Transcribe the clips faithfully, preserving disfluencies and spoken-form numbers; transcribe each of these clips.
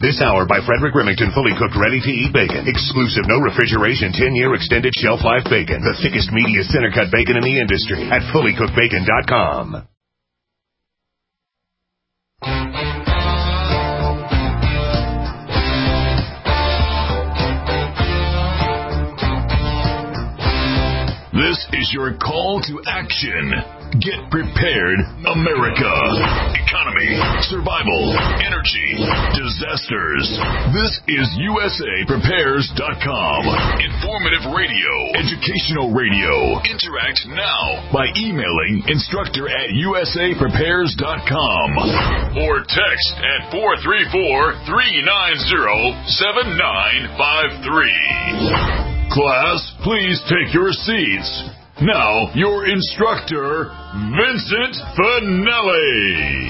This hour by Frederick Remington, fully cooked, ready-to-eat bacon. Exclusive, no refrigeration, ten-year extended shelf life bacon. The thickest, meatiest, center-cut bacon in the industry at fully cooked bacon dot com. This is your call to action. Get prepared, America. Economy, survival, energy, disasters. This is U S A Prepares dot com. Informative radio, educational radio. Interact now by emailing instructor at U S A Prepares dot com or text at four three four, three nine zero, seven nine five three. Class, please take your seats. Now, your instructor, Vincent Finelli.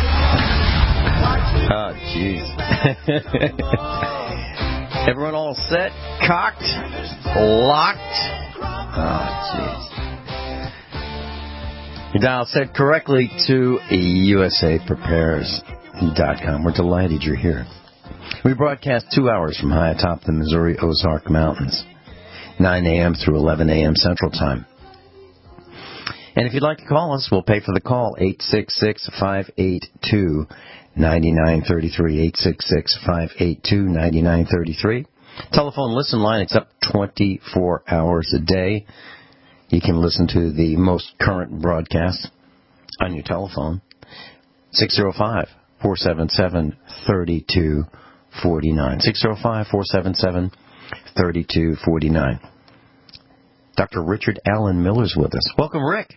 Oh, jeez. Everyone all set? Cocked? Locked? Oh, jeez. You dial set correctly to U S A Prepares dot com. We're delighted you're here. We broadcast two hours from high atop the Missouri Ozark Mountains, nine a.m. through eleven a.m. Central Time. And if you'd like to call us, we'll pay for the call, eight six six, five eight two, nine nine three three, eight six six, five eight two, nine nine three three. Telephone listen line, it's up twenty-four hours a day. You can listen to the most current broadcast on your telephone, six oh five, four seven seven, three two four nine, six oh five, four seven seven, three two four nine. Doctor Richard Allen Miller's with us. Welcome, Rick.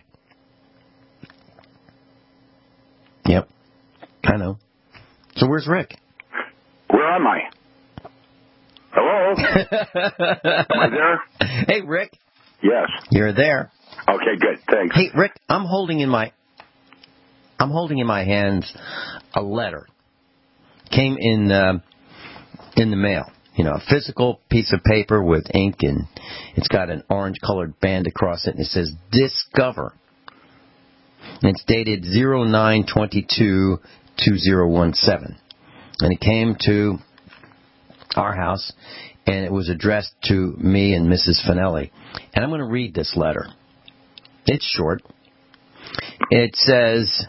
Yep, I know. So where's Rick? Where am I? Hello? Am I there? Hey, Rick. Yes. You're there. Okay, good. Thanks. Hey, Rick, I'm holding in my I'm holding in my hands a letter. Came in uh, in the mail. You know, a physical piece of paper with ink, and it's got an orange-colored band across it, and it says, Discover. And it's dated oh nine twenty-two, two thousand seventeen. And it came to our house, and it was addressed to me and Missus Finelli. And I'm going to read this letter. It's short. It says,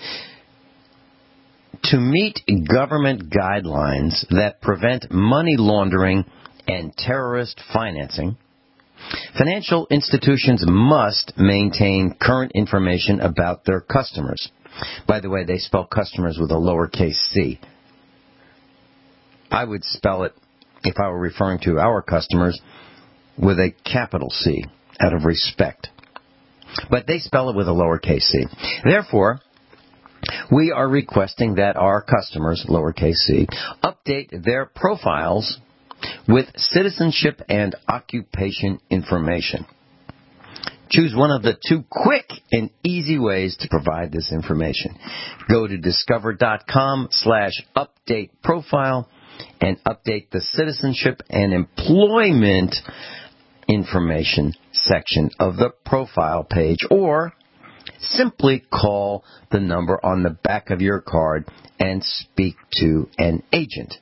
to meet government guidelines that prevent money laundering and terrorist financing, financial institutions must maintain current information about their customers. By the way, they spell customers with a lowercase c. I would spell it, if I were referring to our customers, with a capital C, out of respect. But they spell it with a lowercase c. Therefore, we are requesting that our customers, lowercase c, update their profiles with citizenship and occupation information. Choose one of the two quick and easy ways to provide this information. Go to discover.com slash update profile and update the citizenship and employment information section of the profile page, or simply call the number on the back of your card and speak to an agent.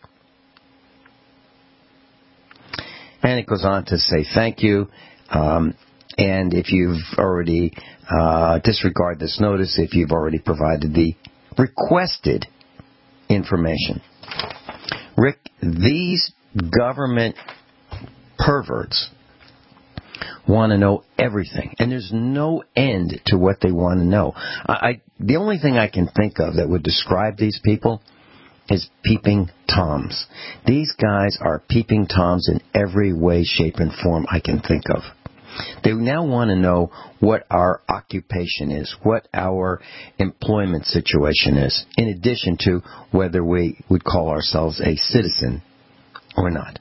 And it goes on to say thank you. Um, and if you've already, uh, disregard this notice if you've already provided the requested information. Rick, these government perverts want to know everything, and there's no end to what they want to know. I, I the only thing I can think of that would describe these people is peeping Toms. These guys are peeping Toms in every way, shape, and form I can think of. They now want to know what our occupation is, what our employment situation is, in addition to whether we would call ourselves a citizen or not.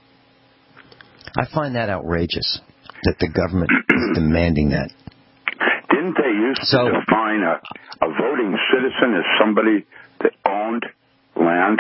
I find that outrageous, that the government is demanding that. Didn't they used so, to define a, a voting citizen as somebody that owned land?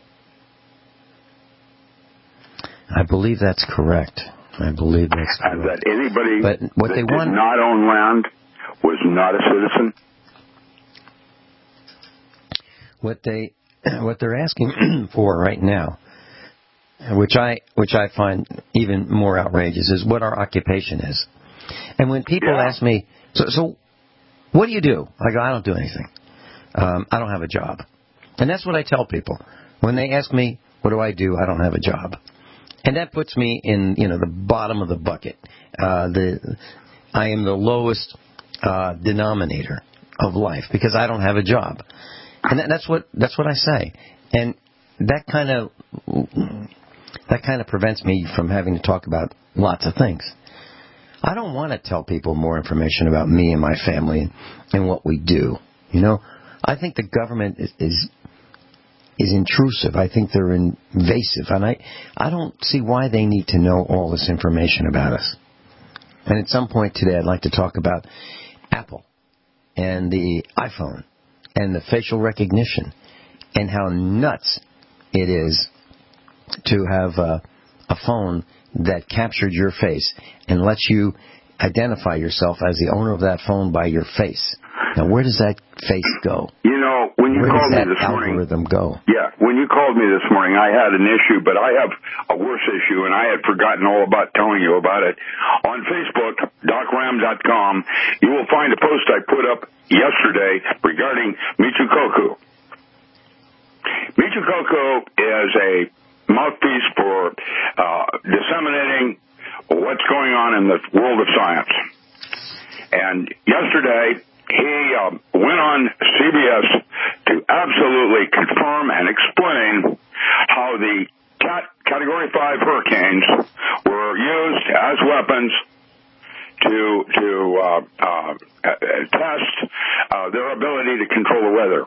I believe that's correct. I believe that's correct. And that anybody but what that they did want... not own land was not a citizen? What they what they're asking for right now, which I which I find even more outrageous, is what our occupation is. And when people yeah. ask me, so, so what do you do? I go, I don't do anything. Um, I don't have a job. And that's what I tell people. When they ask me, what do I do? I don't have a job. And that puts me in, you know, the bottom of the bucket. Uh, the I am the lowest uh, denominator of life because I don't have a job. And that, that's what that's what I say. And that kind of that kind of prevents me from having to talk about lots of things. I don't want to tell people more information about me and my family and, and what we do. You know, I think the government is, is is intrusive. I think they're invasive, and I I don't see why they need to know all this information about us. And at some point today, I'd like to talk about Apple and the iPhone and the facial recognition and how nuts it is to have a, a phone that captured your face and lets you identify yourself as the owner of that phone by your face. Now, where does that face go? You know, when you where called does me that this morning, algorithm go? Yeah, when you called me this morning, I had an issue, but I have a worse issue, and I had forgotten all about telling you about it. On Facebook, doc ram dot com, you will find a post I put up yesterday regarding Michio Kaku. Michio Kaku is a mouthpiece for uh, disseminating what's going on in the world of science. And yesterday, he uh, went on C B S to absolutely confirm and explain how the cat Category five hurricanes were used as weapons to to uh, uh, test uh, their ability to control the weather.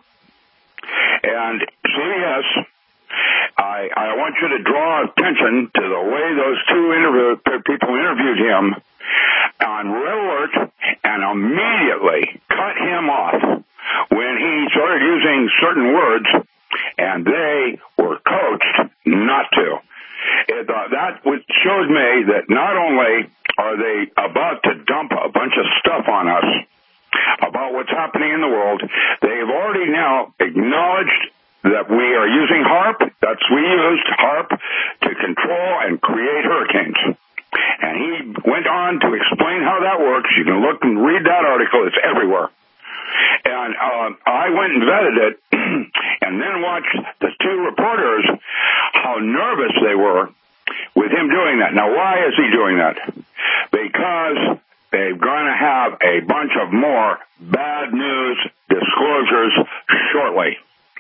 And C B S, I, I want you to draw attention to the way those two interview, people interviewed him on Red Alert and immediately cut him off when he started using certain words, and they were coached not to. It, uh, that shows me that not only are they about to dump a bunch of stuff on us about what's happening in the world, they've already now acknowledged that we are using HAARP. That's we used HAARP to control and create hurricanes. And he went on to explain how that works. You can look and read that article. It's everywhere. And uh, I went and vetted it and then watched the two reporters, how nervous they were with him doing that. Now, why is he doing that? Because they're going to have a bunch of more bad news disclosures shortly.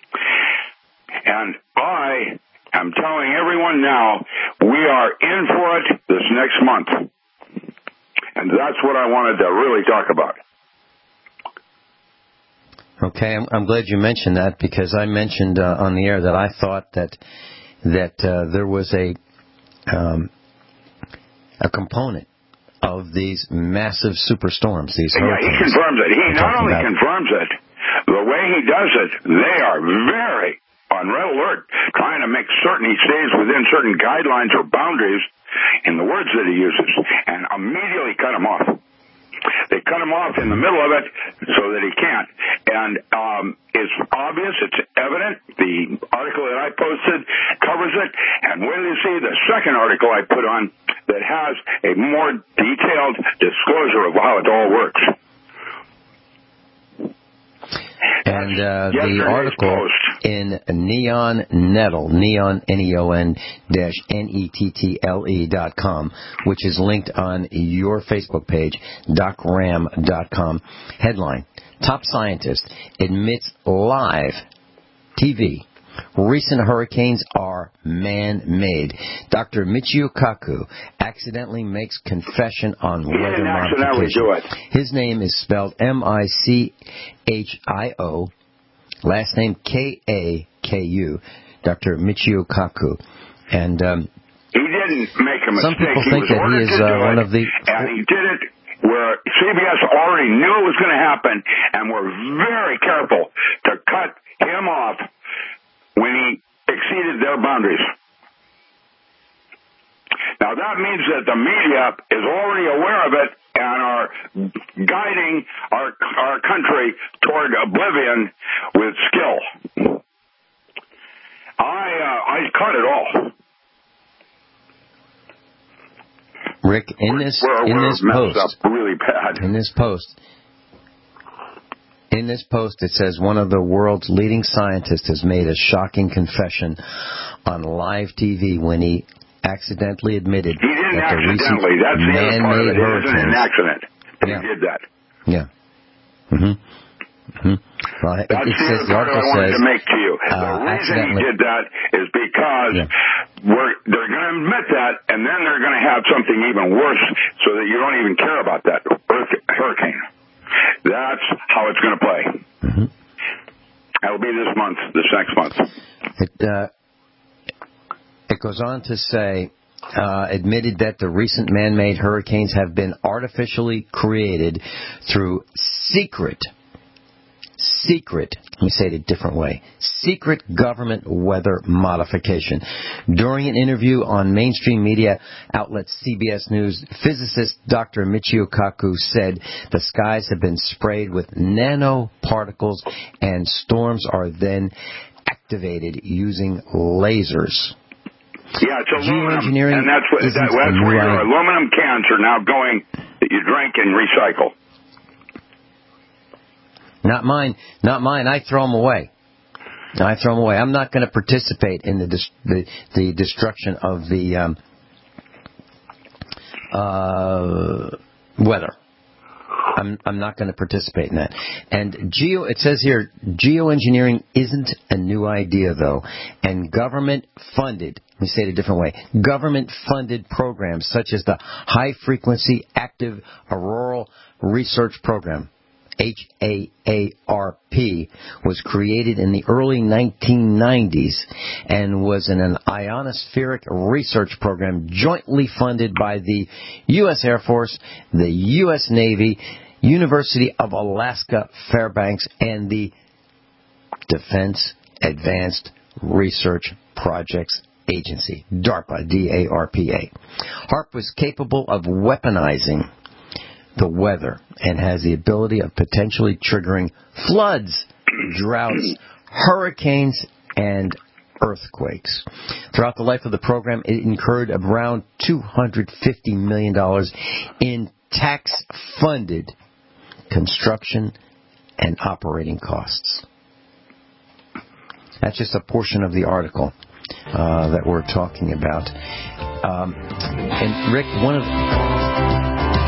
And I am telling everyone now, we are in for it this next month. And that's what I wanted to really talk about. Okay, I'm, I'm glad you mentioned that, because I mentioned uh, on the air that I thought that that uh, there was a um, a component of these massive superstorms, these hurricanes. Yeah, he confirms it. He not only about. confirms it, the way he does it, they are very on red alert, trying to make certain he stays within certain guidelines or boundaries in the words that he uses, and immediately cut him off. They cut him off in the middle of it so that he can't. And um, it's obvious, it's evident. The article that I posted covers it. And wait till you see the second article I put on that has a more detailed disclosure of how it all works. And uh, the article post. in Neon Nettle, Neon, N E O N dash N E T T L E dot com, which is linked on your Facebook page, doc ram dot com. Headline, Top Scientist Admits Live T V. Recent hurricanes are man-made. Doctor Michio Kaku accidentally makes confession on weather modification. His name is spelled M I C H I O, last name K A K U, Doctor Michio Kaku. And um, he didn't make a mistake. Some people he think that he is uh, one of the... And he did it where C B S already knew it was going to happen and were very careful to cut him off when he exceeded their boundaries. Now, that means that the media is already aware of it and are guiding our our country toward oblivion with skill. I uh, I caught it all. Rick, in this we're, in we're this messed post, up really bad. in this post, in this post, it says one of the world's leading scientists has made a shocking confession on live T V when he accidentally admitted he didn't that the accidentally. recent That's the other part of man-made it. It isn't an hurricanes. accident. But Yeah. he did that. Yeah. Mm-hmm. Mm-hmm. Well, it, That's it the says other the part I article wanted says to make to you. The uh, reason he accidentally. did that is because Yeah. we're, they're going to admit that, and then they're going to have something even worse so that you don't even care about that earth, hurricane. That's how it's going to play. Mm-hmm. That'll be this month, this next month. It, uh, it goes on to say, uh, admitted that the recent man-made hurricanes have been artificially created through secret, secret, let me say it a different way, secret government weather modification. During an interview on mainstream media outlet C B S News, physicist Doctor Michio Kaku said the skies have been sprayed with nanoparticles and storms are then activated using lasers. Yeah, it's aluminum, Geoengineering and that's, what, that, isn't that's a where new your idea. aluminum cans are now going that you drink and recycle. Not mine. Not mine. I throw them away. I throw them away. I'm not going to participate in the dis- the, the destruction of the um, uh, weather. I'm I'm not going to participate in that. And geo, it says here, geoengineering isn't a new idea though, and government funded. Let me say it a different way. Government funded programs such as the High Frequency Active Auroral Research Program, H A A R P, was created in the early nineteen nineties and was in an ionospheric research program jointly funded by the U S Air Force, the U S Navy, University of Alaska Fairbanks, and the Defense Advanced Research Projects Agency, DARPA, D A R P A. HAARP was capable of weaponizing the weather and has the ability of potentially triggering floods, droughts, hurricanes, and earthquakes. Throughout the life of the program, it incurred around two hundred fifty million dollars in tax-funded construction and operating costs. That's just a portion of the article uh, that we're talking about. Um, and Rick, one of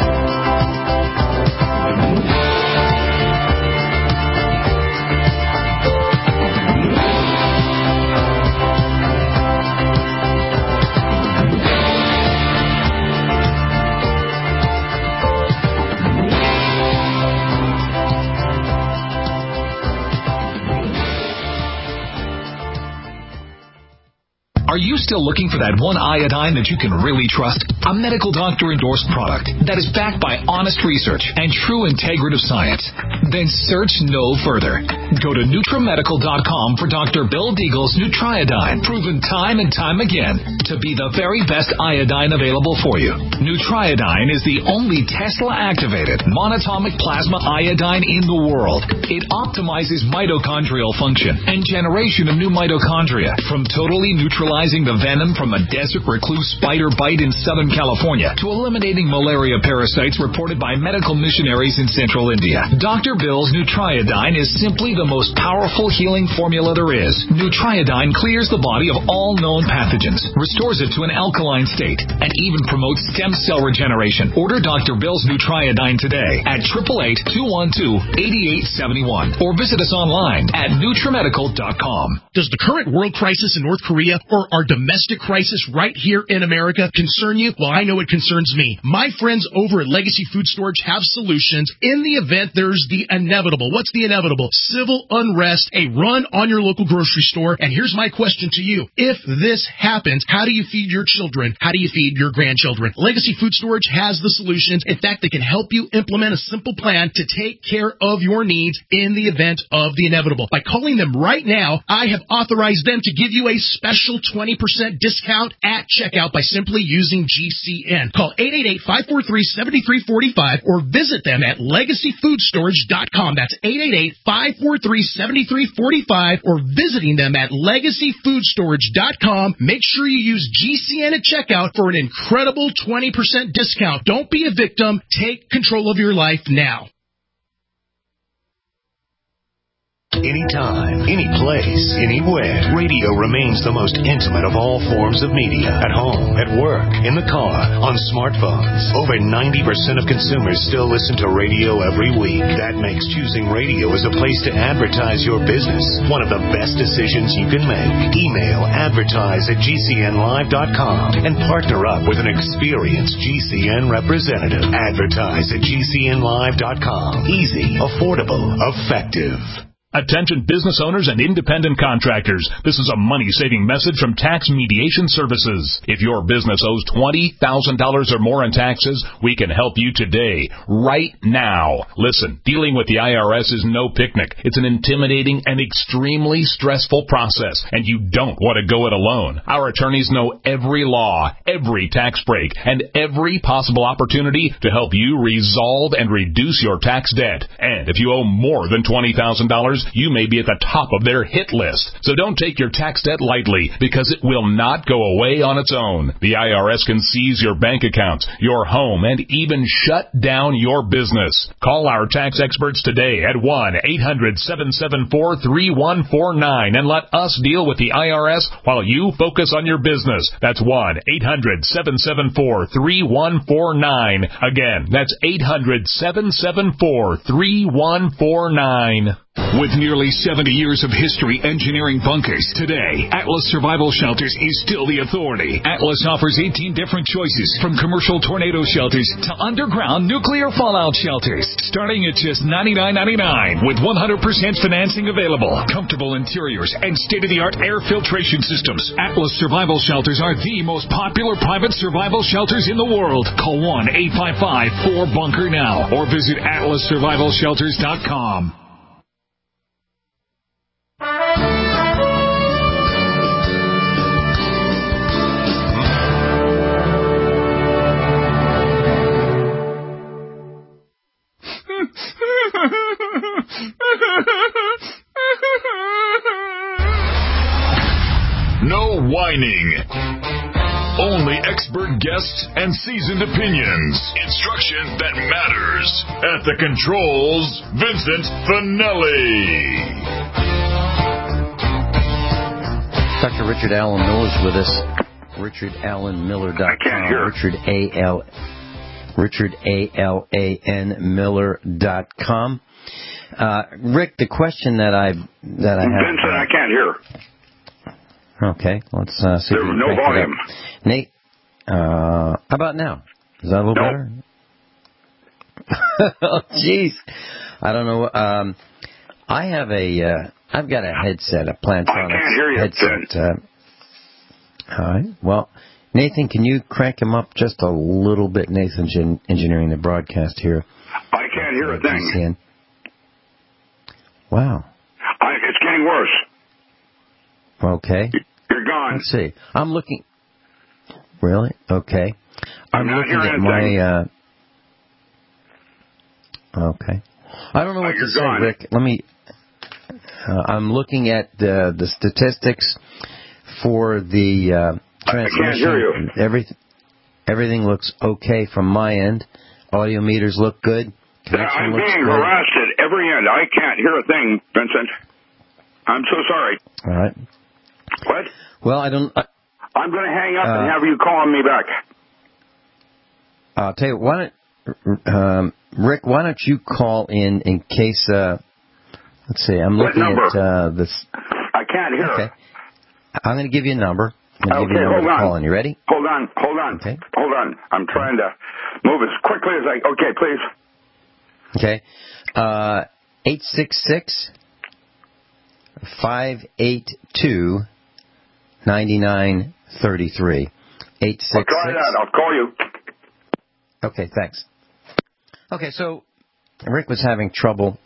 Are you still looking for that one iodine that you can really trust? A medical doctor endorsed product that is backed by honest research and true integrative science? Then search no further. Go to Nutramedical dot com for Doctor Bill Deagle's Nutriodine, proven time and time again to be the very best iodine available for you. Nutriodine is the only Tesla-activated monatomic plasma iodine in the world. It optimizes mitochondrial function and generation of new mitochondria from totally neutralizing the venom from a desert recluse spider bite in Southern California to eliminating malaria parasites reported by medical missionaries in central India. Doctor Bill's Nutriodine is simply the most powerful healing formula there is. Nutriodine clears the body of all known pathogens, restores it to an alkaline state, and even promotes stem cell regeneration. Order Doctor Bill's Nutriodine today at eight eight eight, two one two, eight eight seven one or visit us online at Nutramedical dot com. Does the current world crisis in North Korea or our domestic crisis right here in America concern you? Well, I know it concerns me. My friends over at Legacy Food Storage have solutions in the event there's the inevitable. What's the inevitable? Civil unrest, a run on your local grocery store. And here's my question to you. If this happens, how do you feed your children? How do you feed your grandchildren? Legacy Food Storage has the solutions. In fact, they can help you implement a simple plan to take care of your needs in the event of the inevitable. By calling them right now, I have authorized them to give you a special twenty percent discount at checkout by simply using G C N. Call eight eight eight, five four three, seven three four five or visit them at legacy food storage dot com. That's eight eight eight, five four three, seven three four five or visiting them at legacy food storage dot com. Make sure you use G C N at checkout for an incredible twenty percent discount. Don't be a victim. Take control of your life now. Anytime, any place, anywhere, radio remains the most intimate of all forms of media. At home, at work, in the car, on smartphones. Over ninety percent of consumers still listen to radio every week. That makes choosing radio as a place to advertise your business one of the best decisions you can make. Email advertise at G C N live dot com and partner up with an experienced G C N representative. Advertise at G C N live dot com. Easy, affordable, effective. Attention business owners and independent contractors. This is a money-saving message from Tax Mediation Services. If your business owes twenty thousand dollars or more in taxes, we can help you today, right now. Listen, dealing with the I R S is no picnic. It's an intimidating and extremely stressful process, and you don't want to go it alone. Our attorneys know every law, every tax break, and every possible opportunity to help you resolve and reduce your tax debt. And if you owe more than twenty thousand dollars, you may be at the top of their hit list. So don't take your tax debt lightly, because it will not go away on its own. The I R S can seize your bank accounts, your home, and even shut down your business. Call our tax experts today at one eight hundred, seven seven four, three one four nine and let us deal with the I R S while you focus on your business. That's one eight hundred, seven seven four, three one four nine. Again, that's eight hundred, seven seven four, three one four nine. With nearly seventy years of history engineering bunkers, today, Atlas Survival Shelters is still the authority. Atlas offers eighteen different choices, from commercial tornado shelters to underground nuclear fallout shelters, starting at just ninety-nine ninety-nine with one hundred percent financing available, comfortable interiors, and state-of-the-art air filtration systems. Atlas Survival Shelters are the most popular private survival shelters in the world. Call one eight five five, four bunker now or visit atlas survival shelters dot com. No whining. Only expert guests and seasoned opinions. Instruction that matters. At the controls, Vincent Finelli. Doctor Richard Allen Miller is with us. Richard Allen Miller dot com. I can't hear. Richard A L Richard A L A N Miller dot com. Uh, Rick, the question that I that I have. Vincent, I can't hear. Okay, let's uh, see. There's no volume. Nate, uh, how about now? Is that a little Nope. better? Oh, jeez. I don't know. Um, I have a. Uh, I've got a headset, a Plantronics I can't hear you, headset. Uh, all right. Well, Nathan, can you crank him up just a little bit? Nathan's en- engineering the broadcast here. I can't hear a thing. G C N. Wow. I, it's getting worse. Okay. You're gone. Let's see. I'm looking. Really? Okay. I'm, I'm not looking hearing at my. anything. Uh, okay. I don't know what Oh, to you're say, gone. Rick. Let me. Uh, I'm looking at the the statistics for the uh, transmission. I can't hear you. Everything, everything looks okay from my end. Audio meters look good. Connection I'm looks being good. harassed at every end. I can't hear a thing, Vincent. I'm so sorry. All right. What? Well, I don't. I, I'm going to hang up Uh, and have you call me back. I'll tell you. Why don't um, Rick? Why don't you call in in case? Uh, let's see. I'm What looking number? at uh, this. I can't hear. Okay. I'm going to give you a number. I'm going to Okay, give you a number hold to on. call in. You ready? Hold on, hold on, Okay. hold on. I'm trying to move as quickly as I... Okay, please. Okay. Uh, eight six six, five eight two, nine nine three three. eight six six. I'll try that. I'll call you. Okay, thanks. Okay, so Rick was having trouble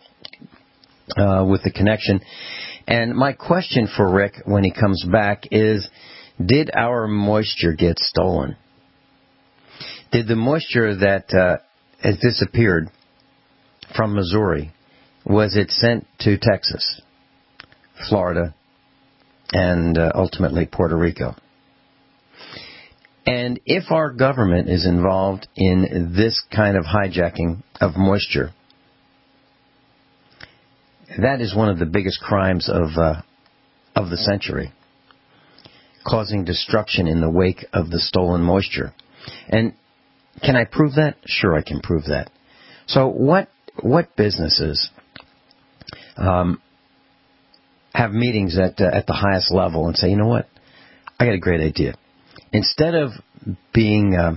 uh, with the connection. And my question for Rick when he comes back is, Did our moisture get stolen? Did the moisture that uh, has disappeared from Missouri, was it sent to Texas, Florida, and uh, ultimately Puerto Rico? And if our government is involved in this kind of hijacking of moisture, that is one of the biggest crimes of uh, of the century, causing destruction in the wake of the stolen moisture. And can I prove that? Sure, I can prove that. So what what businesses um, have meetings at uh, at the highest level and say, you know what, I got a great idea. Instead of being uh,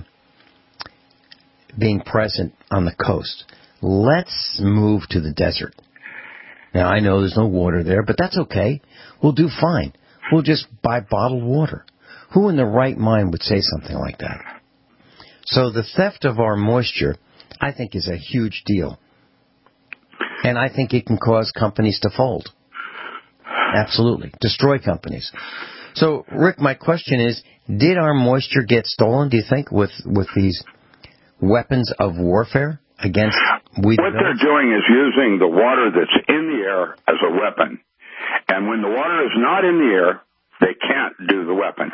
being present on the coast, let's move to the desert. Now, I know there's no water there, but that's okay. We'll do fine. We'll just buy bottled water. Who in their right mind would say something like that? So the theft of our moisture, I think, is a huge deal. And I think it can cause companies to fold. Absolutely. Destroy companies. So, Rick, my question is, did our moisture get stolen, do you think, with, with these weapons of warfare against we? What they're doing is using the water that's in the air as a weapon. And when the water is not in the air, they can't do the weapon.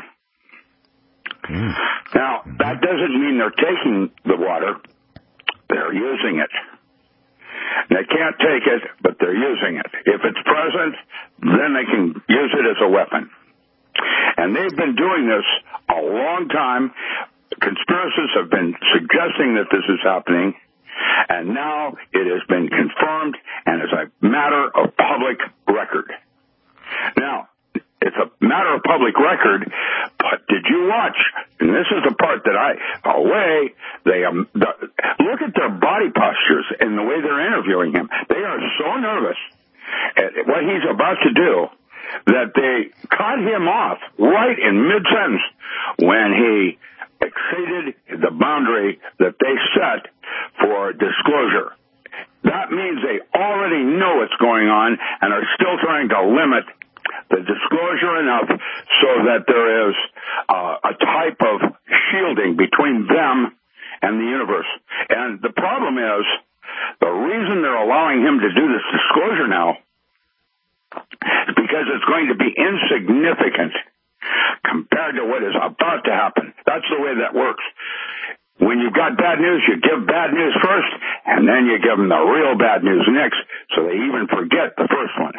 Mm. Now, that doesn't mean they're taking the water. They're using it. They can't take it, but they're using it. If it's present, then they can use it as a weapon. And they've been doing this a long time. Conspiracists have been suggesting that this is happening, and now it has been confirmed and is a matter of public record. Now, it's a matter of public record, but did you watch? And this is the part that I, away, they, um, the, look at their body postures and the way they're interviewing him. They are so nervous at what he's about to do that they cut him off right in mid-sentence when he exceeded the boundary that they set for disclosure. That means they already know what's going on and are still trying to limit the disclosure enough so that there is uh, a type of shielding between them and the universe. And the problem is, the reason they're allowing him to do this disclosure now is because it's going to be insignificant compared to what is about to happen. That's the way that works. When you've got bad news, you give bad news first, and then you give them the real bad news next, so they even forget the first one.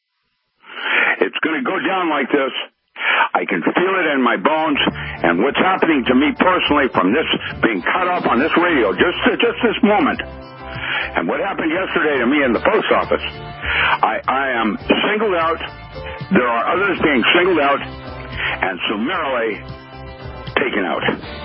It's going to go down like this. I can feel it in my bones, and what's happening to me personally from this being cut off on this radio, just just this moment, and what happened yesterday to me in the post office, I, I am singled out. There are others being singled out and summarily taken out.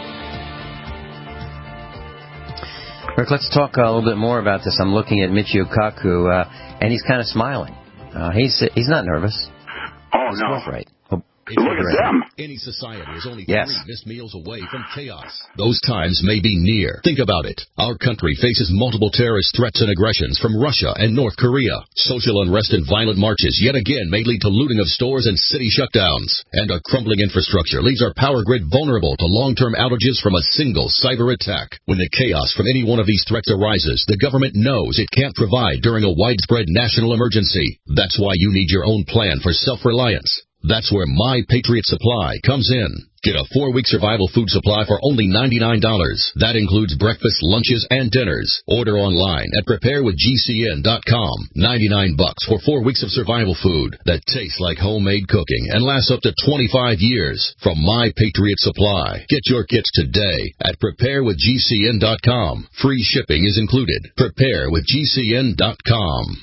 Rick, let's talk a little bit more about this. I'm looking at Michio Kaku, uh, and he's kind of smiling. Uh, he's he's not nervous. Oh, That's no. Right. Oh, look at them. Any society is only yes. three missed meals away from chaos. Those times may be near. Think about it. Our country faces multiple terrorist threats and aggressions from Russia and North Korea. Social unrest and violent marches yet again may lead to looting of stores and city shutdowns. And a crumbling infrastructure leaves our power grid vulnerable to long-term outages from a single cyber attack. When the chaos from any one of these threats arises, the government knows it can't provide during a widespread national emergency. That's why you need your own plan for self-reliance. That's where My Patriot Supply comes in. Get a four-week survival food supply for only ninety-nine dollars. That includes breakfast, lunches, and dinners. Order online at prepare with G C N dot com. ninety-nine bucks for four weeks of survival food that tastes like homemade cooking and lasts up to twenty-five years. From My Patriot Supply. Get your kits today at prepare with G C N dot com. Free shipping is included. prepare with G C N dot com.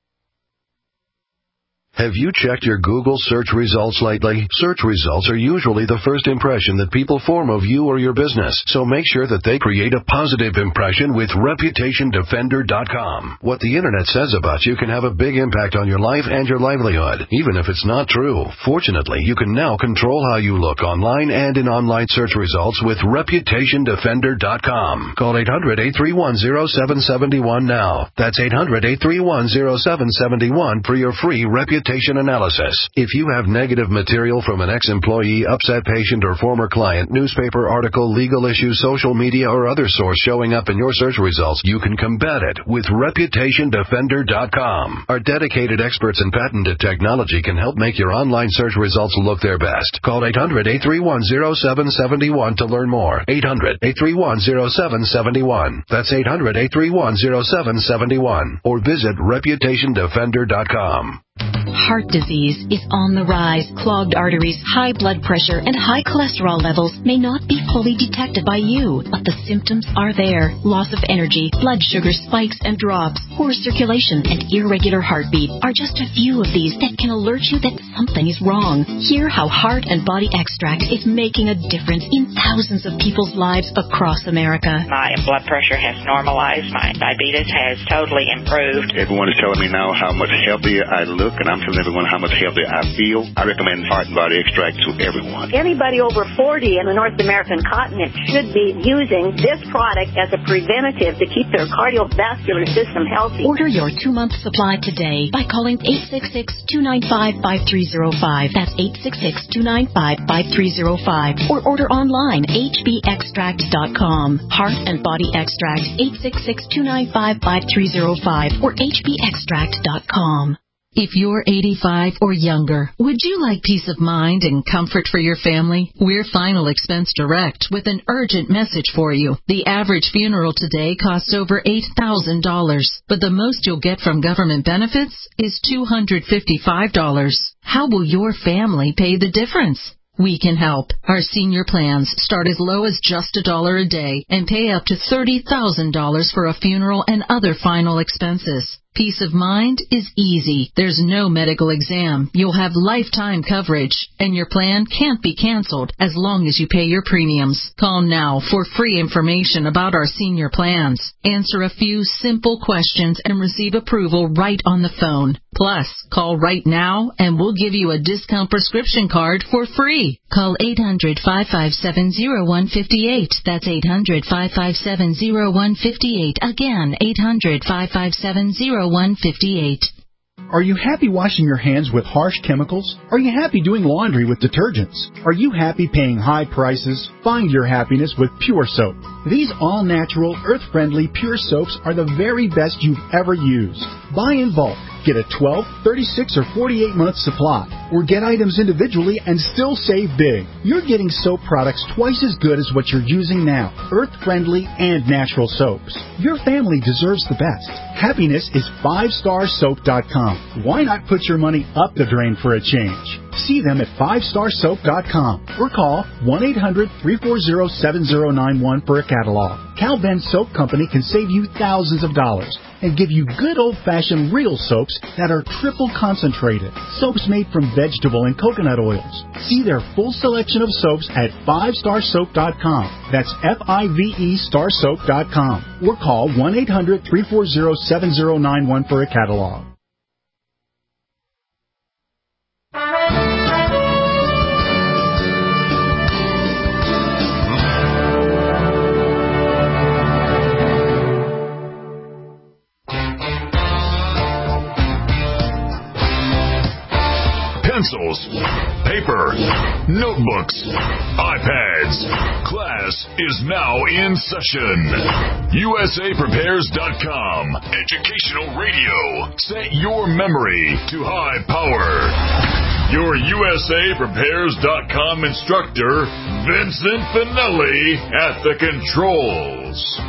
Have you checked your Google search results lately? Search results are usually the first impression that people form of you or your business, so make sure that they create a positive impression with reputation defender dot com. What the Internet says about you can have a big impact on your life and your livelihood, even if it's not true. Fortunately, you can now control how you look online and in online search results with reputation defender dot com. Call eight hundred, eight three one, zero seven seven one now. That's eight hundred, eight three one, zero seven seven one for your free Reputation reputation analysis. If you have negative material from an ex-employee, upset patient, or former client, newspaper article, legal issue, social media, or other source showing up in your search results, you can combat it with reputation defender dot com. Our dedicated experts in patented technology can help make your online search results look their best. Call eight hundred, eight three one, zero seven seven one to learn more. eight hundred, eight three one, zero seven seven one. That's eight hundred, eight three one, zero seven seven one. Or visit reputation defender dot com. Heart disease is on the rise. Clogged arteries, high blood pressure, and high cholesterol levels may not be fully detected by you, but the symptoms are there. Loss of energy, blood sugar spikes and drops, poor circulation, and irregular heartbeat are just a few of these that can alert you that something is wrong. Hear how Heart and Body Extract is making a difference in thousands of people's lives across America. My blood pressure has normalized. My diabetes has totally improved. Everyone is telling me now how much healthier I look, and I'm telling everyone how much healthier I feel. I recommend Heart and Body Extract to everyone. Anybody over forty in the North American continent should be using this product as a preventative to keep their cardiovascular system healthy. Order your two-month supply today by calling eight six six, two nine five, five three zero five. That's eight six six, two nine five, five three zero five. Or order online, h b extract dot com. Heart and Body Extract, eight six six, two nine five, five three zero five or h b extract dot com. If you're eighty-five or younger, would you like peace of mind and comfort for your family? We're Final Expense Direct with an urgent message for you. The average funeral today costs over eight thousand dollars, but the most you'll get from government benefits is two hundred fifty-five dollars. How will your family pay the difference? We can help. Our senior plans start as low as just a dollar a day and pay up to thirty thousand dollars for a funeral and other final expenses. Peace of mind is easy. There's no medical exam. You'll have lifetime coverage, and your plan can't be canceled as long as you pay your premiums. Call now for free information about our senior plans. Answer a few simple questions and receive approval right on the phone. Plus, call right now and we'll give you a discount prescription card for free. Call eight hundred, five five seven, zero one five eight. That's eight hundred, five five seven, zero one five eight. Again, eight hundred, five five seven, zero one five eight. Are you happy washing your hands with harsh chemicals? Are you happy doing laundry with detergents? Are you happy paying high prices? Find your happiness with Pure Soap. These all-natural, earth-friendly Pure Soaps are the very best you've ever used. Buy in bulk. Get a twelve, thirty-six, or forty-eight month supply, or get items individually and still save big. You're getting soap products twice as good as what you're using now, earth-friendly and natural soaps. Your family deserves the best. Happiness is five star soap dot com. Why not put your money up the drain for a change? See them at five star soap dot com or call one eight hundred, three four zero, seven zero nine one for a catalog. Cal Ben Soap Company can save you thousands of dollars and give you good old-fashioned real soaps that are triple concentrated. Soaps made from vegetable and coconut oils. See their full selection of soaps at five star soap dot com. That's F I V E star soap dot com. Or call one eight hundred, three four zero, seven zero nine one for a catalog. Pencils, paper, notebooks, iPads. Class is now in session. U S A Prepares dot com. Educational radio. Set your memory to high power. Your U S A Prepares dot com instructor, Vincent Finelli, at the controls.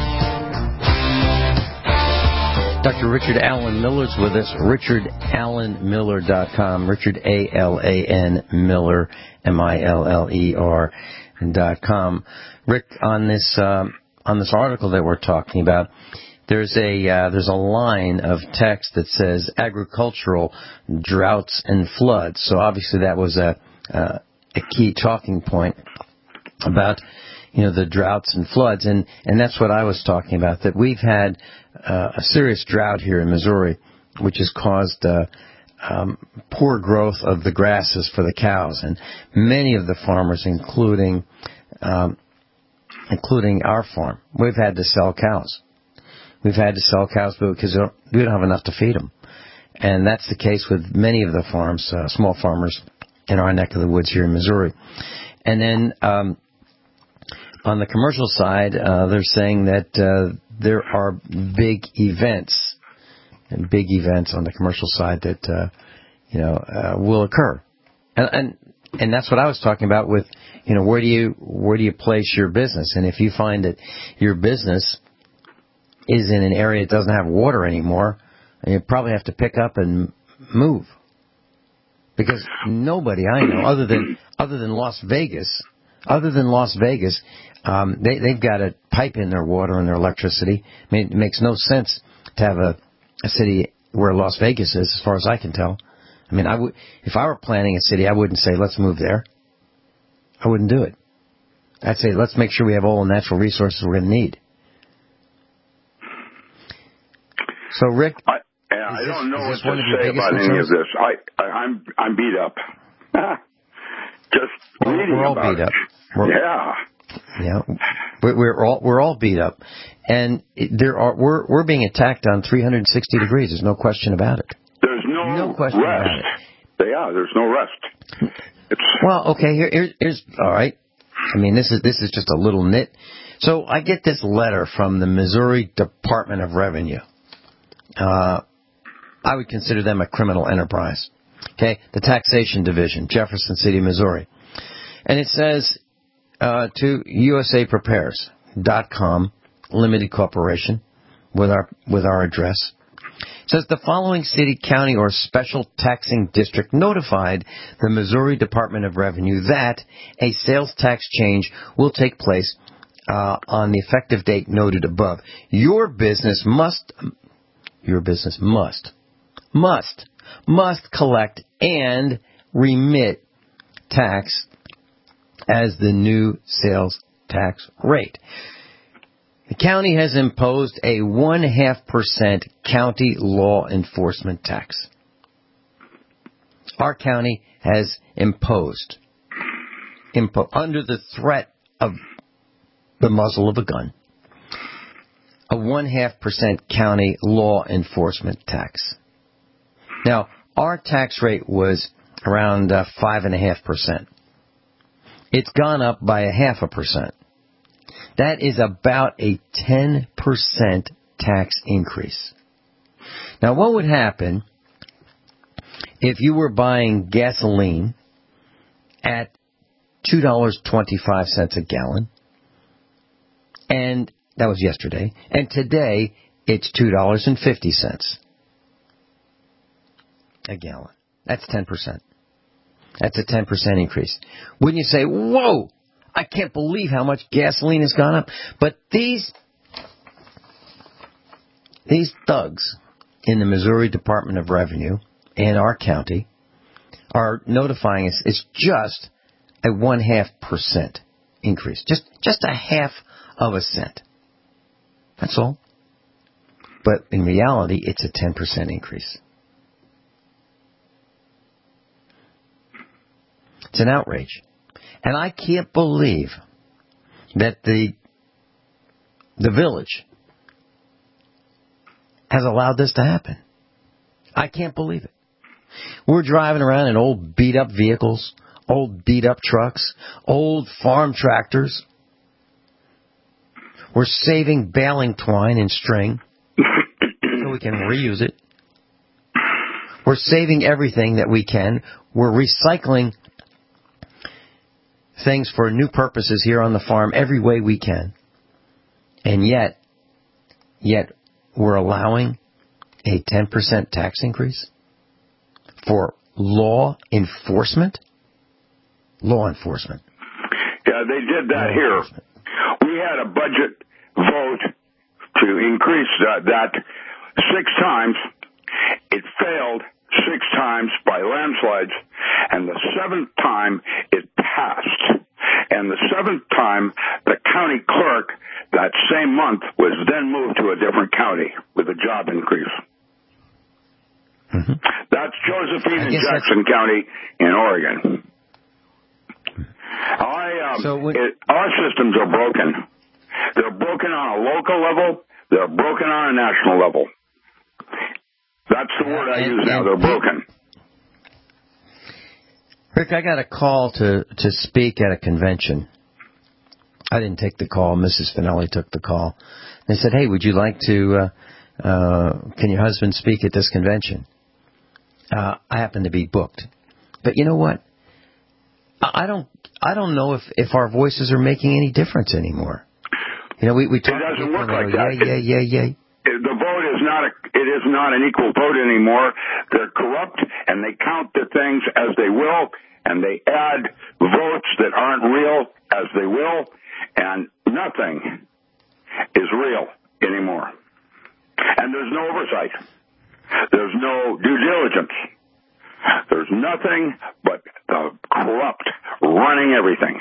Doctor Richard Alan Miller's with us, richard allen miller dot com, Richard, A L A N, Miller, M I L L E R, dot com. Rick, on this um, on this article that we're talking about, there's a uh, there's a line of text that says agricultural droughts and floods. So obviously that was a uh, a key talking point about, you know, the droughts and floods, and and that's what I was talking about. That we've had uh, a serious drought here in Missouri, which has caused uh, um, poor growth of the grasses for the cows, and many of the farmers, including um, including our farm, we've had to sell cows. We've had to sell cows because we don't have enough to feed them. And that's the case with many of the farms, uh, small farmers in our neck of the woods here in Missouri. And then um, on the commercial side, uh, they're saying that uh, there are big events, and big events on the commercial side that uh, you know uh, will occur. And, and and that's what I was talking about with, you know, where do you where do you place your business? And if you find that your business is in an area that doesn't have water anymore, you probably have to pick up and move. Because nobody I know, other than other than Las Vegas, other than Las Vegas, um, they, they've got to pipe in their water and their electricity. I mean, it makes no sense to have a, a city where Las Vegas is, as far as I can tell. I mean, I would, if I were planning a city, I wouldn't say, let's move there. I wouldn't do it. I'd say, let's make sure we have all the natural resources we're going to need. So, Rick, I, yeah, I don't know what to say about any of this. I, I, I'm I'm beat up. Just well, reading we're all about beat up. It. We're, yeah. Yeah, we're, we're all we're all beat up, and there are we're we're being attacked on three hundred sixty degrees. There's no question about it. There's no, no question rest. about it. Yeah, there's no rest. It's well, okay. Here, here, here's all right. I mean, this is this is just a little nit. So I get this letter from the Missouri Department of Revenue. Uh, I would consider them a criminal enterprise. Okay, the Taxation Division, Jefferson City, Missouri, and it says uh, to U S A Prepares dot com Limited Corporation with our with our address. It says the following city, county, or special taxing district notified the Missouri Department of Revenue that a sales tax change will take place uh, on the effective date noted above. Your business must, your business must, must, must collect and remit tax as the new sales tax rate. The county has imposed a one half percent county law enforcement tax. Our county has imposed, impo- under the threat of the muzzle of a gun, a one half percent county law enforcement tax. Now, our tax rate was around uh, five and a half percent. It's gone up by a half a percent. That is about a ten percent tax increase. Now, what would happen if you were buying gasoline at two dollars and twenty-five cents a gallon, and that was yesterday, and today it's two dollars and fifty cents a gallon? That's ten percent. That's a ten percent increase. Wouldn't you say, whoa, I can't believe how much gasoline has gone up? But these these thugs in the Missouri Department of Revenue and our county are notifying us it's just a one half percent increase. Just just a half of a cent. That's all. But in reality, it's a ten percent increase. It's an outrage. And I can't believe that the the village has allowed this to happen. I can't believe it. We're driving around in old beat-up vehicles, old beat-up trucks, old farm tractors. We're saving baling twine and string so we can reuse it. We're saving everything that we can. We're recycling things for new purposes here on the farm every way we can. And yet, yet we're allowing a ten percent tax increase for law enforcement? Law enforcement. Yeah, they did that here. We had a budget vote to increase that, that six times. It failed six times by landslides, and the seventh time it passed. And the seventh time, the county clerk that same month was then moved to a different county with a job increase. Mm-hmm. That's Josephine and Jackson County in Oregon. I, um, so when, it, our systems are broken. They're broken on a local level. They're broken on a national level. That's the word I and, use now. and, They're broken. Rick, I got a call to, to speak at a convention. I didn't take the call. Missus Finelli took the call. They said, hey, would you like to, uh, uh, can your husband speak at this convention? Uh, I happen to be booked. But you know what? I don't, I don't know if, if our voices are making any difference anymore. You know, we, we talk it doesn't to work people like and they go, that. yeah, yeah, yeah, yeah. The vote is not a, it is not an equal vote anymore. They're corrupt, and they count the things as they will, and they add votes that aren't real as they will, and nothing is real anymore. And there's no oversight. There's no due diligence. There's nothing but the corrupt running everything.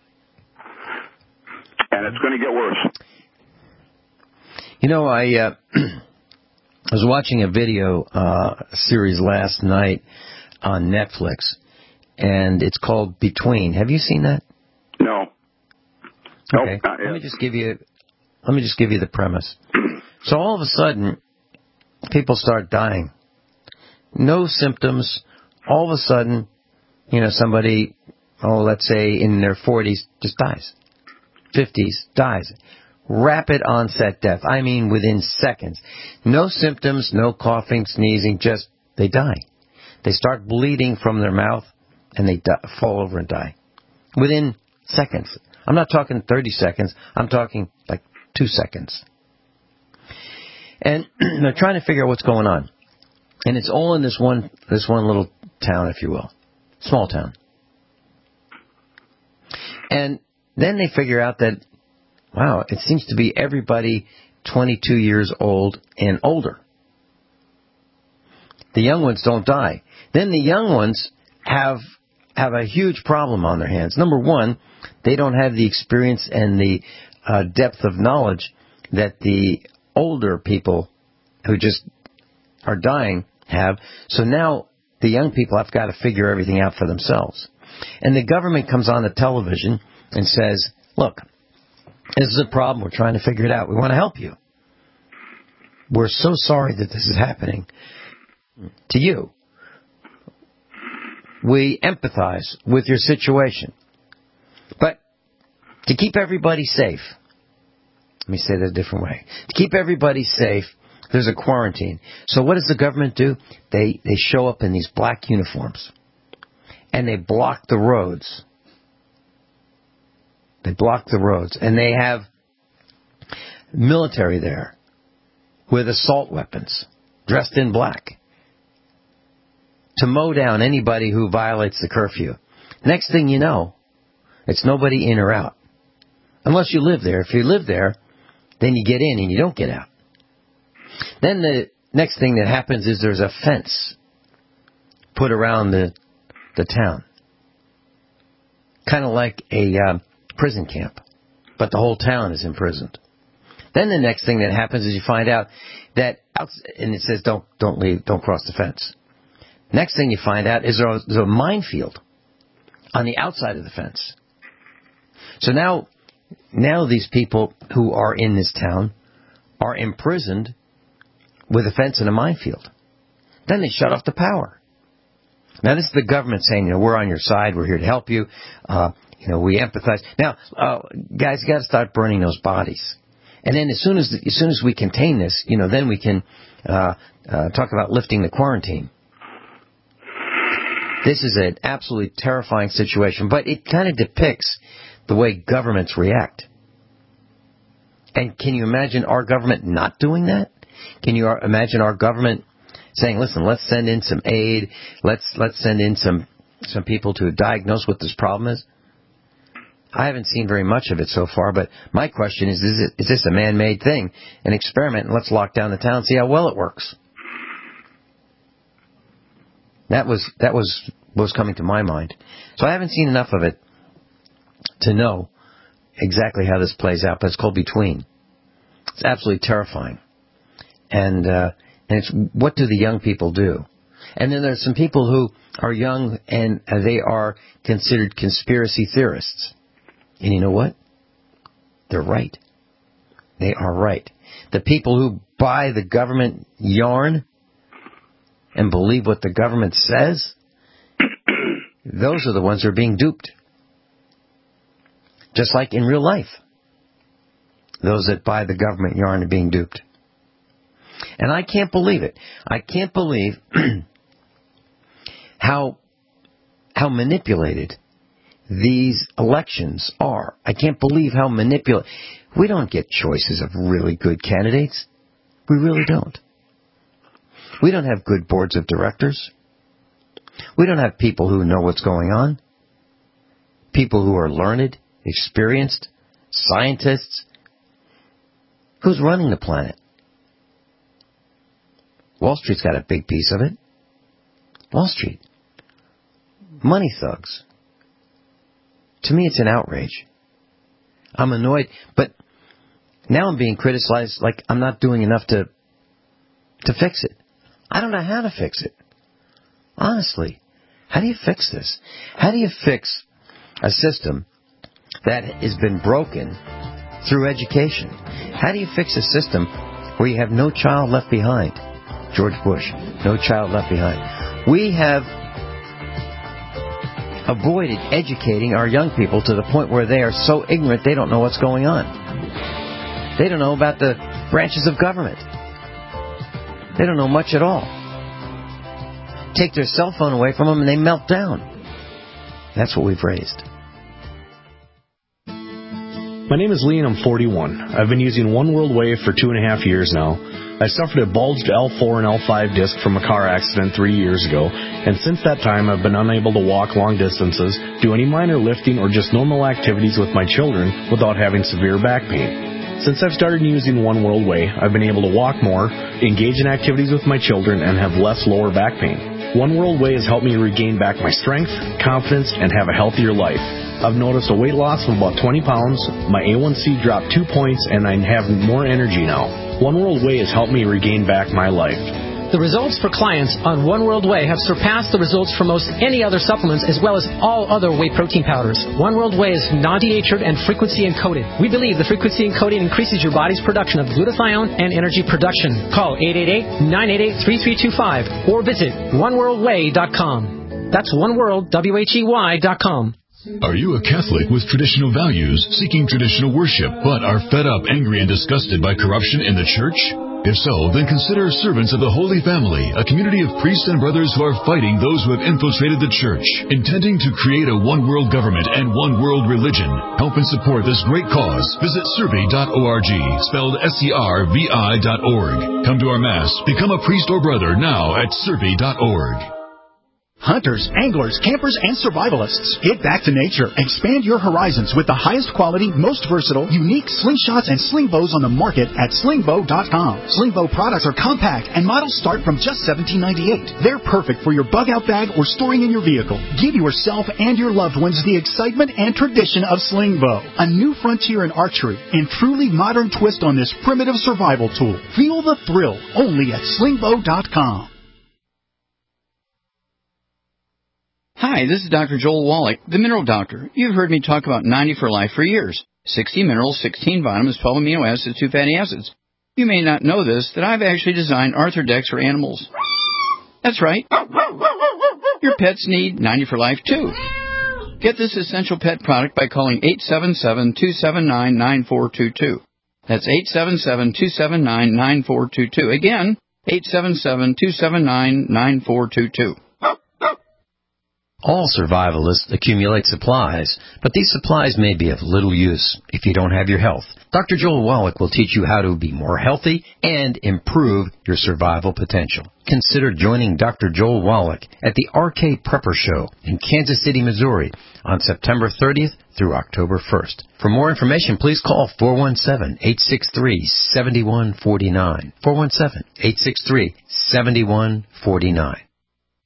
And it's going to get worse. You know, I uh, I was watching a video uh, series last night on Netflix, and it's called Between. Have you seen that? No. Okay. Nope, let me just give you let me just give you the premise. So all of a sudden, people start dying. No symptoms. All of a sudden, you know, somebody, oh, let's say in their forties, just dies. fifties, dies. Rapid onset death. I mean, within seconds. No symptoms, no coughing, sneezing, just they die. They start bleeding from their mouth, and they die, fall over and die. Within seconds. I'm not talking thirty seconds. I'm talking like two seconds. And they're trying to figure out what's going on. And it's all in this one this one little town, if you will. Small town. And then they figure out that, wow, it seems to be everybody twenty-two years old and older. The young ones don't die. Then the young ones have have a huge problem on their hands. Number one, they don't have the experience and the uh, depth of knowledge that the older people who just are dying have. So now the young people have got to figure everything out for themselves. And the government comes on the television and says, look, this is a problem. We're trying to figure it out. We want to help you. We're so sorry that this is happening to you. We empathize with your situation. But to keep everybody safe, let me say that a different way. To keep everybody safe, there's a quarantine. So what does the government do? They they show up in these black uniforms. And they block the roads. They block the roads. And they have military there with assault weapons, dressed in black, to mow down anybody who violates the curfew. Next thing you know, it's nobody in or out. Unless you live there. If you live there, then you get in and you don't get out. Then the next thing that happens is there's a fence put around the the town. Kind of like a uh, prison camp. But the whole town is imprisoned. Then the next thing that happens is you find out that, and it says don't don't leave, don't cross the fence. Next thing you find out is there's a minefield on the outside of the fence. So now, now these people who are in this town are imprisoned with a fence and a minefield. Then they shut off the power. Now this is the government saying, you know, we're on your side, we're here to help you, uh, you know, we empathize. Now, uh, guys, you got to start burning those bodies. And then as soon as as soon as we contain this, you know, then we can uh, uh, talk about lifting the quarantine. This is an absolutely terrifying situation, but it kind of depicts the way governments react. And can you imagine our government not doing that? Can you imagine our government saying, listen, let's send in some aid, let's let's send in some, some people to diagnose what this problem is? I haven't seen very much of it so far, but my question is, is, it, is this a man-made thing, an experiment, and let's lock down the town and see how well it works? That was that was what was coming to my mind. So I haven't seen enough of it to know exactly how this plays out, but it's called Between. It's absolutely terrifying. And uh, and it's what do the young people do? And then there's some people who are young and they are considered conspiracy theorists. And you know what? They're right. They are right. The people who buy the government yarn and believe what the government says, those are the ones who are being duped. Just like in real life. Those that buy the government yarn are being duped. And I can't believe it. I can't believe how how manipulated these elections are. I can't believe how manipulated. We don't get choices of really good candidates. We really don't. We don't have good boards of directors. We don't have people who know what's going on. People who are learned, experienced, scientists. Who's running the planet? Wall Street's got a big piece of it. Wall Street. Money thugs. To me, it's an outrage. I'm annoyed, but now I'm being criticized like I'm not doing enough to to fix it. I don't know how to fix it. Honestly, how do you fix this? How do you fix a system that has been broken through education? How do you fix a system where you have no child left behind? George Bush, no child left behind. We have avoided educating our young people to the point where they are so ignorant they don't know what's going on. They don't know about the branches of government. They don't know much at all. Take their cell phone away from them and they melt down. That's what we've raised. My name is Lee and I'm forty-one. I've been using One World Wave for two and a half years now. I suffered a bulged L four and L five disc from a car accident three years ago, and since that time I've been unable to walk long distances, do any minor lifting, or just normal activities with my children without having severe back pain. Since I've started using One World Way, I've been able to walk more, engage in activities with my children, and have less lower back pain. One World Way has helped me regain back my strength, confidence, and have a healthier life. I've noticed a weight loss of about twenty pounds, my A one C dropped two points, and I have more energy now. One World Way has helped me regain back my life. The results for clients on One World Way have surpassed the results for most any other supplements, as well as all other whey protein powders. One World Way is non-denatured and frequency encoded. We believe the frequency encoding increases your body's production of glutathione and energy production. Call eight eight eight, nine eight eight, three three two five or visit one world way dot com. That's oneworld, W H E Y dot com. Are you a Catholic with traditional values, seeking traditional worship, but are fed up, angry, and disgusted by corruption in the church? If so, then consider Servants of the Holy Family, a community of priests and brothers who are fighting those who have infiltrated the church, intending to create a one-world government and one-world religion. Help and support this great cause. Visit servi dot org, spelled S E R V I dot org. Come to our Mass. Become a priest or brother now at servi dot org. Hunters, anglers, campers, and survivalists. Get back to nature. Expand your horizons with the highest quality, most versatile, unique slingshots and sling bows on the market at sling bow dot com. Sling bow products are compact and models start from just seventeen ninety-eight. They're perfect for your bug-out bag or storing in your vehicle. Give yourself and your loved ones the excitement and tradition of sling bow. A new frontier in archery and truly modern twist on this primitive survival tool. Feel the thrill only at sling bow dot com. Hi, this is Doctor Joel Wallach, the Mineral Doctor. You've heard me talk about ninety for Life for years. sixty minerals, sixteen vitamins, twelve amino acids, two fatty acids. You may not know this, that I've actually designed Arthrodex for animals. That's right. Your pets need ninety for Life, too. Get this essential pet product by calling eight seven seven, two seven nine, nine four two two. That's eight seven seven, two seven nine, nine four two two. Again, eight seven seven, two seven nine, nine four two two. All survivalists accumulate supplies, but these supplies may be of little use if you don't have your health. Doctor Joel Wallach will teach you how to be more healthy and improve your survival potential. Consider joining Doctor Joel Wallach at the R K Prepper Show in Kansas City, Missouri on September thirtieth through October first. For more information, please call four one seven, eight six three, seven one four nine. four one seven, eight six three, seven one four nine.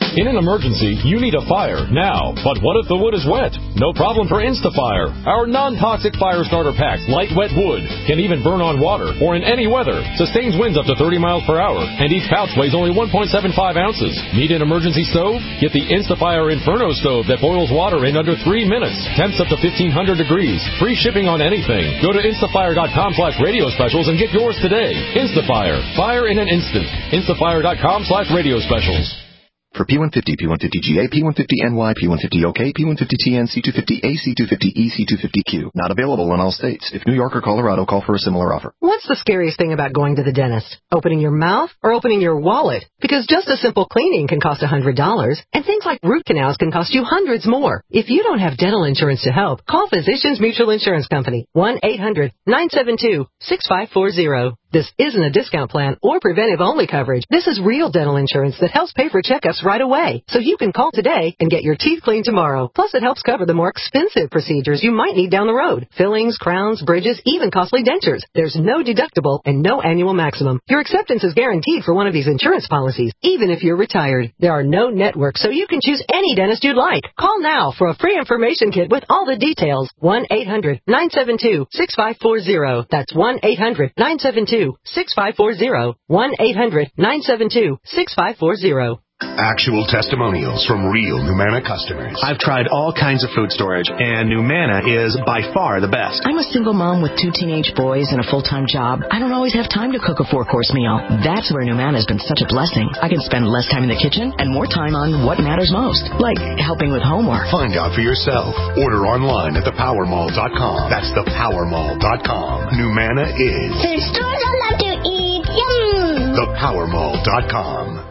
In an emergency, you need a fire now. But what if the wood is wet? No problem for InstaFire. Our non-toxic fire starter packs light wet wood, can even burn on water or in any weather, sustains winds up to thirty miles per hour, and each pouch weighs only one point seven five ounces. Need an emergency stove? Get the InstaFire Inferno stove that boils water in under three minutes. Temps up to fifteen hundred degrees. Free shipping on anything. Go to instafire.com slash radio specials and get yours today. InstaFire. Fire in an instant. Instafire.com slash radio specials. For P one fifty, P one fifty G A, P one fifty N Y, P one fifty O K, P one fifty T N, C two fifty A, C two fifty E, C two fifty Q. Not available in all states. If New York or Colorado, call for a similar offer. What's the scariest thing about going to the dentist? Opening your mouth or opening your wallet? Because just a simple cleaning can cost one hundred dollars, and things like root canals can cost you hundreds more. If you don't have dental insurance to help, call Physicians Mutual Insurance Company, one eight hundred nine seven two six five four zero. This isn't a discount plan or preventive-only coverage. This is real dental insurance that helps pay for checkups right away. So you can call today and get your teeth cleaned tomorrow. Plus, it helps cover the more expensive procedures you might need down the road. Fillings, crowns, bridges, even costly dentures. There's no deductible and no annual maximum. Your acceptance is guaranteed for one of these insurance policies, even if you're retired. There are no networks, so you can choose any dentist you'd like. Call now for a free information kit with all the details. one eight hundred nine seven two six five four zero. That's one eight hundred nine seven two six five four zero. one eight hundred nine seven two six five four zero. Actual testimonials from real Numanna customers. I've tried all kinds of food storage, and Numanna is by far the best. I'm a single mom with two teenage boys and a full-time job. I don't always have time to cook a four-course meal. That's where Numanna has been such a blessing. I can spend less time in the kitchen and more time on what matters most, like helping with homework. Find out for yourself. Order online at the power mall dot com. That's the power mall dot com. Numanna is food stores I love to eat. Yum! the power mall dot com.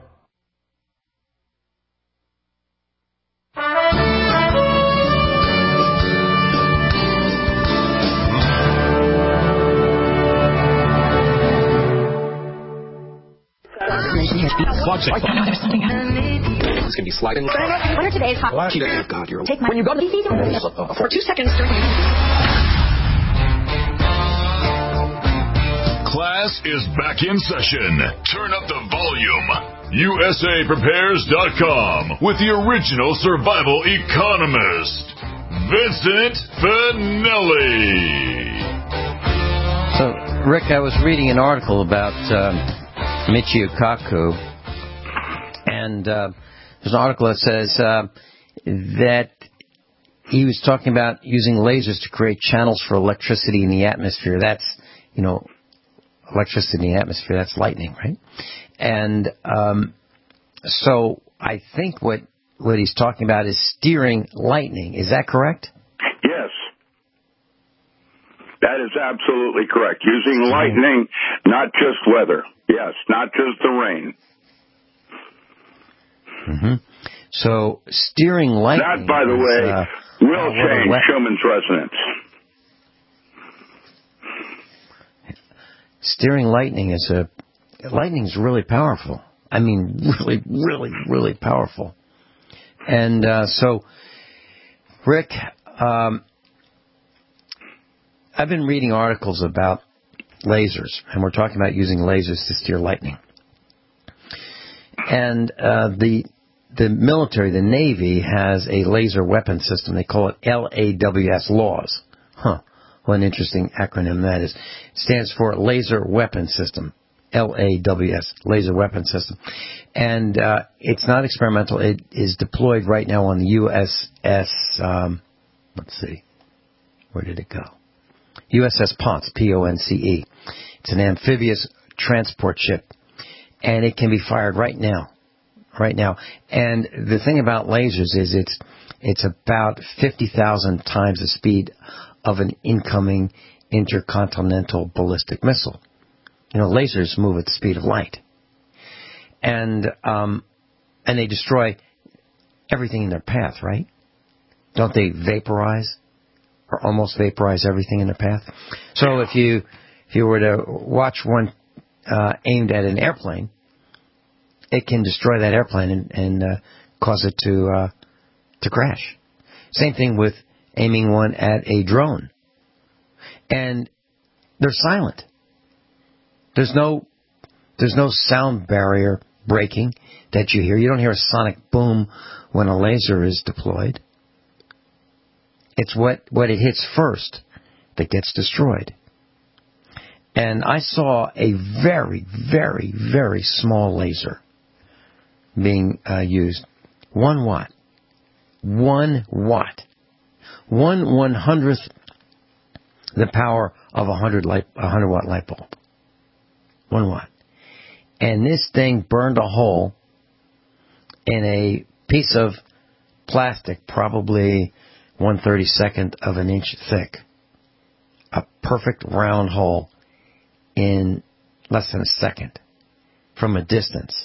Watch it. I know there's something happening. It's going to be sliding. What are today's hot? Oh, God, you're Take my, when you go to the P C, for two seconds. Class is back in session. Turn up the volume. U S A Prepares dot com with the original survival economist, Vincent Finelli. So, Rick, I was reading an article about um, Michio Kaku, and uh, there's an article that says uh, that he was talking about using lasers to create channels for electricity in the atmosphere. That's, you know, electricity in the atmosphere, that's lightning, right? And um, so I think what, what he's talking about is steering lightning. Is that correct? Yes. That is absolutely correct. Using lightning, not just weather. Yes, not just the rain. Mm-hmm. So steering lightning... That, by the way, is, uh, will uh, change we- Schumann's resonance. Steering lightning is a... Lightning's really powerful. I mean, really, really, really powerful. And uh, so, Rick, um, I've been reading articles about lasers, and we're talking about using lasers to steer lightning. And uh, the the military, the Navy, has a laser weapon system. They call it L A W S, LAWS. Huh. What an interesting acronym that is. It stands for Laser Weapon System. L A W S, Laser Weapon System. And uh, it's not experimental. It is deployed right now on the U S S, um, let's see, where did it go? U S S Ponce, P O N C E. It's an amphibious transport ship, and it can be fired right now, right now. And the thing about lasers is it's it's about fifty thousand times the speed of an incoming intercontinental ballistic missile. You know, lasers move at the speed of light, and um, and they destroy everything in their path, right? Don't they vaporize or almost vaporize everything in their path? So if you if you were to watch one uh, aimed at an airplane, it can destroy that airplane and, and uh, cause it to uh, to crash. Same thing with aiming one at a drone, and they're silent. There's no, there's no sound barrier breaking. that you hear. You don't hear a sonic boom when a laser is deployed. It's what, what it hits first that gets destroyed. And I saw a very, very, very small laser being uh, used. One watt. One watt. One one hundredth the power of a hundred light, a hundred watt light bulb. One watt. And this thing burned a hole in a piece of plastic, probably one thirty-second of an inch thick. A perfect round hole in less than a second from a distance.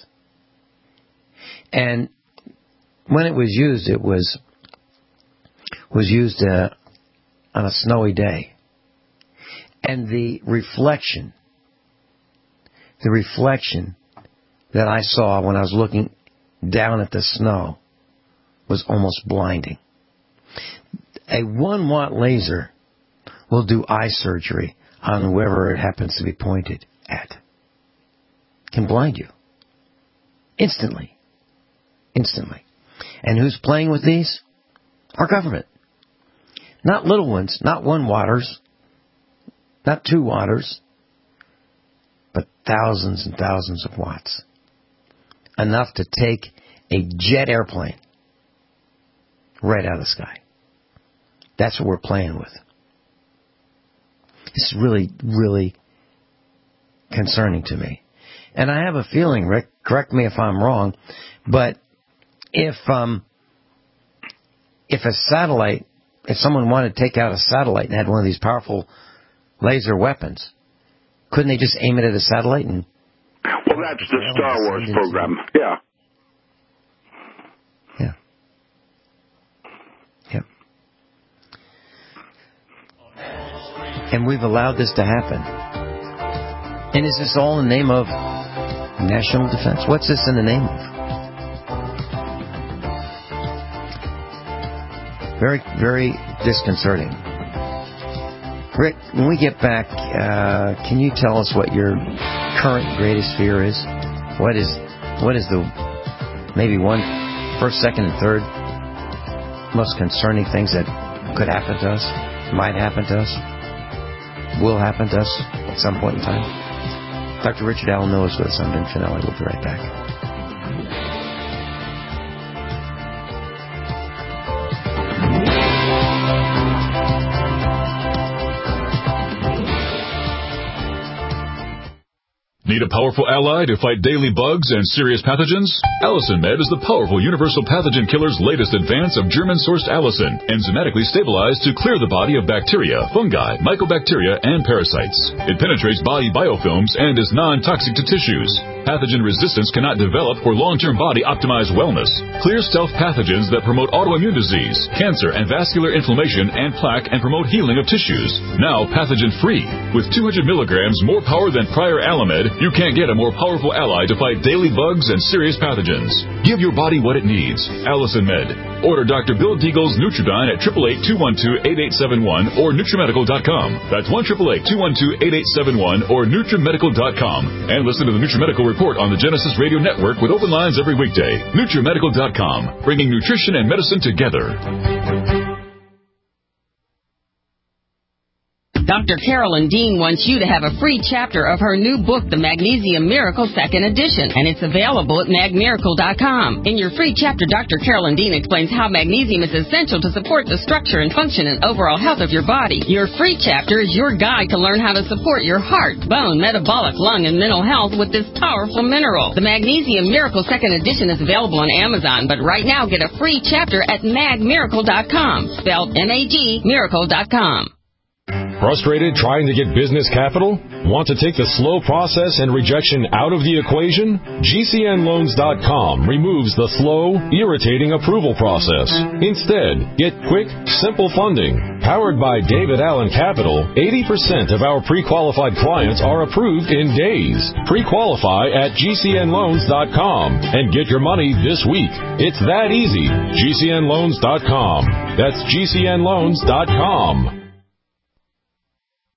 And when it was used, it was was used uh, on a snowy day. And the reflection, the reflection that I saw when I was looking down at the snow was almost blinding. A one watt laser will do eye surgery on whoever it happens to be pointed at. Can blind you. Instantly. Instantly. And who's playing with these? Our government. Not little ones, not one watters, not two watters, but thousands and thousands of watts. Enough to take a jet airplane right out of the sky. That's what we're playing with. It's really, really concerning to me. And I have a feeling, Rick, correct me if I'm wrong, but if um, if a satellite, if someone wanted to take out a satellite and had one of these powerful laser weapons, couldn't they just aim it at a satellite? And well, that's the Star Wars program. Yeah. Yeah. Yeah. And we've allowed this to happen. And is this all in the name of national defense? What's this in the name of? Very, very disconcerting. Rick, when we get back, uh, can you tell us what your current greatest fear is? What is, what is the maybe one, first, second, and third most concerning things that could happen to us, might happen to us, will happen to us at some point in time? Doctor Richard Allen Miller is with us. I'm Ben Finelli. We'll be right back. Need a powerful ally to fight daily bugs and serious pathogens? Allicin Med is the powerful universal pathogen killer's latest advance of German-sourced allicin, enzymatically stabilized to clear the body of bacteria, fungi, mycobacteria, and parasites. It penetrates body biofilms and is non-toxic to tissues. Pathogen resistance cannot develop for long-term body-optimized wellness. Clear stealth pathogens that promote autoimmune disease, cancer, and vascular inflammation and plaque and promote healing of tissues. Now pathogen-free. With two hundred milligrams more power than prior Alamed, you can't get a more powerful ally to fight daily bugs and serious pathogens. Give your body what it needs. Allicin Med. Order Doctor Bill Deagle's Nutridyne at eight eight eight, two one two, eight eight seven one or Nutrimedical dot com. That's one eight eight eight, two one two, eight eight seven one or Nutrimedical dot com. And listen to the Nutrimedical Report on the Genesis Radio Network with open lines every weekday. Nutrimedical dot com. Bringing nutrition and medicine together. Doctor Carolyn Dean wants you to have a free chapter of her new book, The Magnesium Miracle Second Edition, and it's available at mag miracle dot com. In your free chapter, Doctor Carolyn Dean explains how magnesium is essential to support the structure and function and overall health of your body. Your free chapter is your guide to learn how to support your heart, bone, metabolic, lung, and mental health with this powerful mineral. The Magnesium Miracle Second Edition is available on Amazon, but right now get a free chapter at mag miracle dot com, spelled M A G, miracle dot com. Frustrated trying to get business capital? Want to take the slow process and rejection out of the equation? G C N loans dot com removes the slow, irritating approval process. Instead, get quick, simple funding. Powered by David Allen Capital, eighty percent of our pre-qualified clients are approved in days. Pre-qualify at G C N loans dot com and get your money this week. It's that easy. G C N loans dot com. That's G C N loans dot com.